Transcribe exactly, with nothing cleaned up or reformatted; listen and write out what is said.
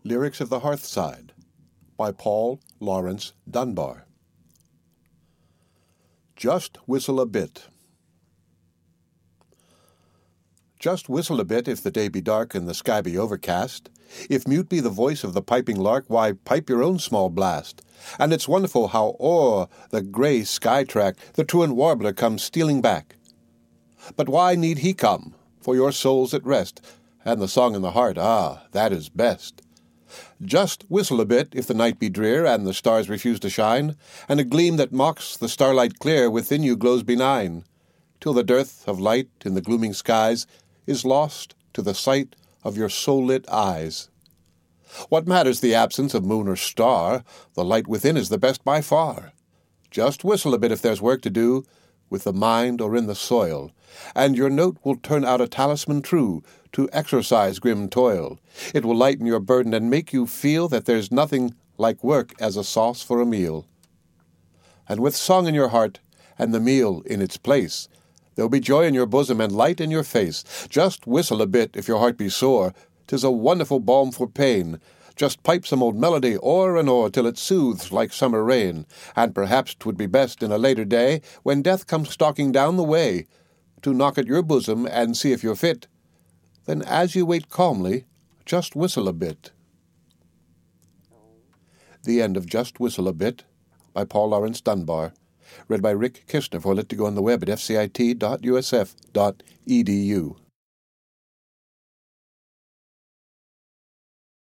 Lyrics of the Hearthside by Paul Laurence Dunbar. Just Whistle a Bit. Just whistle a bit if the day be dark and the sky be overcast. If mute be the voice of the piping lark, why, pipe your own small blast. And it's wonderful how o'er the grey sky track the truant warbler comes stealing back. But why need he come? For your soul's at rest, and the song in the heart, ah, that is best. Just whistle a bit if the night be drear and the stars refuse to shine, and a gleam that mocks the starlight clear within you glows benign, till the dearth of light in the glooming skies is lost to the sight of your soul-lit eyes. What matters the absence of moon or star? The light within is the best by far. Just whistle a bit if there's work to do, with the mind or in the soil, and your note will turn out a talisman true to exorcise grim toil. It will lighten your burden and make you feel that there's nothing like work as a sauce for a meal. And with song in your heart and the meal in its place, there'll be joy in your bosom and light in your face. Just whistle a bit if your heart be sore. 'Tis a wonderful balm for pain. Just pipe some old melody o'er and o'er till it soothes like summer rain. And perhaps 'twould be best in a later day, when death comes stalking down the way, to knock at your bosom and see if you're fit. Then as you wait calmly, just whistle a bit. The end of Just Whistle a Bit by Paul Laurence Dunbar. Read by Rick Kistner for Lit to Go on the web at f c i t dot u s f dot e d u.